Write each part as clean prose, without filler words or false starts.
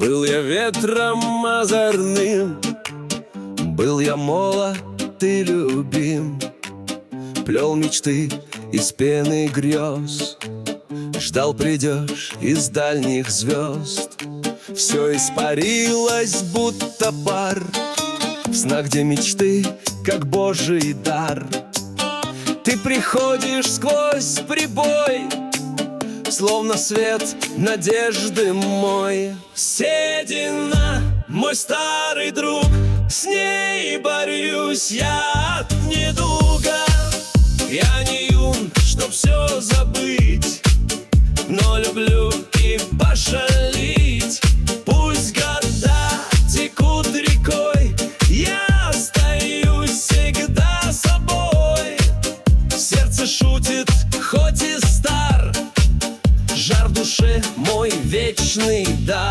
Был я ветром озорным, был я молод и любим, плел мечты из пены грез, ждал, придешь из дальних звезд. Все испарилось, будто пар, в снах, где мечты, как божий дар. Ты приходишь сквозь прибой, словно свет надежды мой. Седина, мой старый друг, с ней борюсь я от недуга. Я не юн, чтоб все забыть, но люблю и пошалить. Пусть года текут рекой, я остаюсь всегда собой. Сердце шутит, хоть и стар, жар в душе мой вечный дар.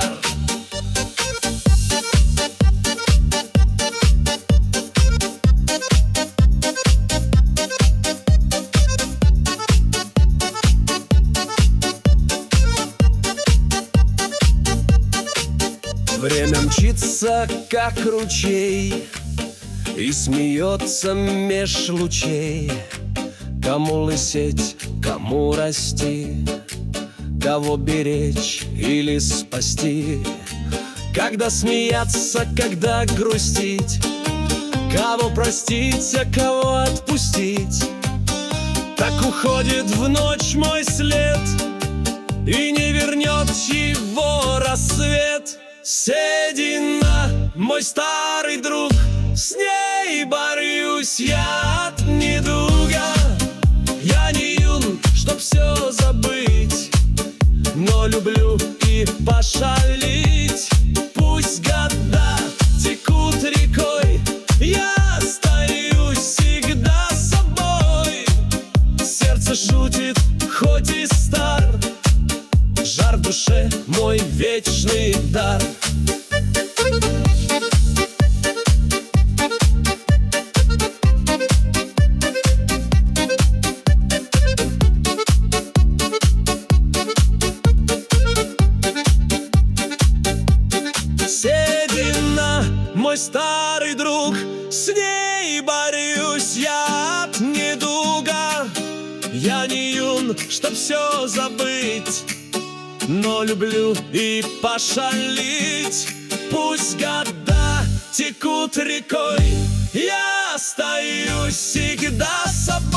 Время мчится, как ручей, и смеется меж лучей. Кому лысеть, кому расти, кого беречь или спасти, когда смеяться, когда грустить, кого простить, а кого отпустить. Так уходит в ночь мой след, и не вернет его рассвет. Седина, мой старый друг, с ней борюсь я от недуга. Я не юн, чтоб все забыть, но люблю и пошалить. Пусть года текут рекой, я остаюсь всегда собой. Сердце шутит, хоть и стар, жар в душе мой вечный дар. Седина, мой старый друг, с ней борюсь я от недуга. Я не юн, чтоб все забыть, но люблю и пошалить. Пусть года текут рекой, я остаюсь всегда собой.